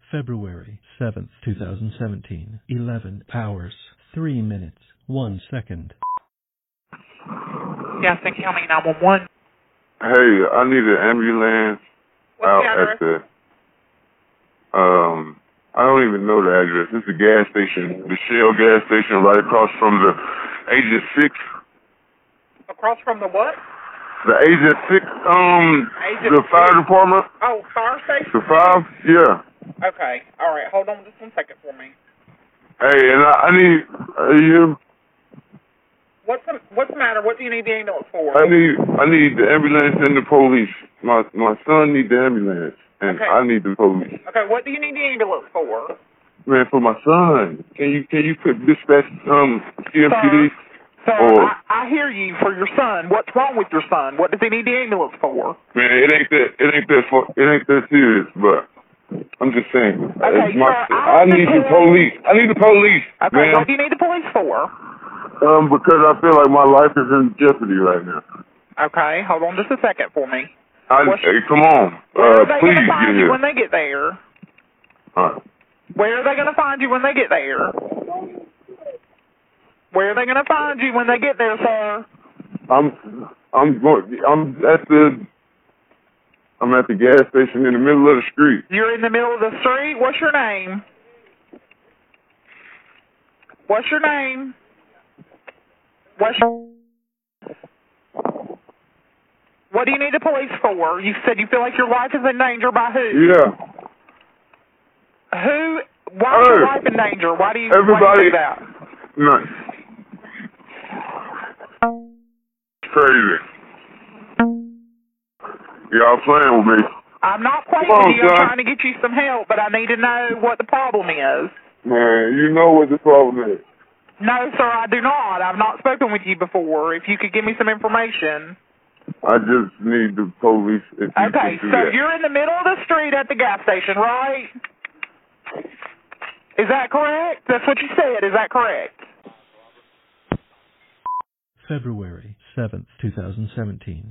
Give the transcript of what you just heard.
February 7th, 2017, 11 hours, 3 minutes, 1 second. Yeah, thank you. How many 911? Hey, I need an ambulance What's the address? at the, I don't even know the address. It's a gas station, the Shell gas station right across from the Agent 6. Across from the what? The Agent 6, the fire department. Oh, fire station? The 5, yeah. Okay, all right. Hold on just 1 second for me. Hey, and I need, you. What's the matter? What do you need the ambulance for? I need the ambulance and the police. My son needs the ambulance, and okay. I need the police. Okay, what do you need the ambulance for? Man, for my son. Can you dispatch CMPD? Sir, I hear you for your son. What's wrong with your son? What does he need the ambulance for? Man, it ain't that serious, but I'm just saying. Okay, I need the police. I need the police. Okay, man. what do you need the police for? Because I feel like my life is in jeopardy right now. Okay, hold on just a second for me. Hey, come on. Where are they please going to find get you here. when they get there? Where are they going to find you when they get there? Where are they going to find you when they get there, sir? I'm at the gas station in the middle of the street. You're in the middle of the street? What's your name? What's your name? What do you need the police for? You said you feel like your life is in danger by who? Yeah. Who? Why is your life in danger? Why do you everybody do that? No. Crazy. Y'all playing with me. I'm not playing with you. I'm trying to get you some help, but I need to know what the problem is. Man, you know what the problem is. No, sir, I do not. I've not spoken with you before. If you could give me some information. I just need the police. Okay, so you're in the middle of the street at the gas station, right? Is that correct? That's what you said. Is that correct? February 7th, 2017.